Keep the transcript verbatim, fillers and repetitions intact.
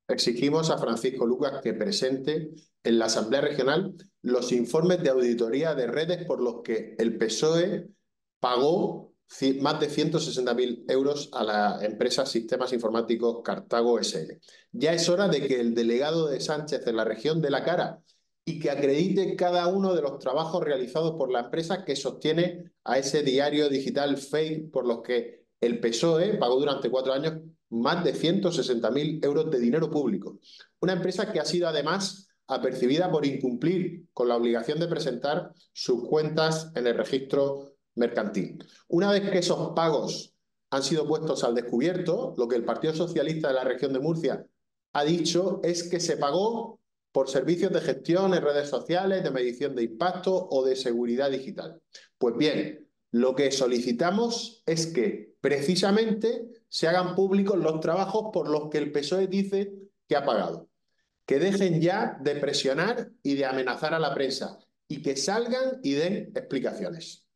exigimos a Francisco Lucas que presente en la Asamblea Regional los informes de auditoría de redes por los que el P S O E pagó más de ciento sesenta mil euros a la empresa Sistemas Informáticos Cartago S L. Ya es hora de que el delegado de Sánchez en la región dé la cara y que acredite cada uno de los trabajos realizados por la empresa que sostiene a ese diario digital fake por los que el P S O E pagó durante cuatro años más de ciento sesenta mil euros de dinero público. Una empresa que ha sido además apercibida por incumplir con la obligación de presentar sus cuentas en el registro mercantil. Una vez que esos pagos han sido puestos al descubierto, lo que el Partido Socialista de la región de Murcia ha dicho es que se pagó por servicios de gestión en redes sociales, de medición de impacto o de seguridad digital. Pues bien, lo que solicitamos es que precisamente se hagan públicos los trabajos por los que el P S O E dice que ha pagado. Que dejen ya de presionar y de amenazar a la prensa y que salgan y den explicaciones.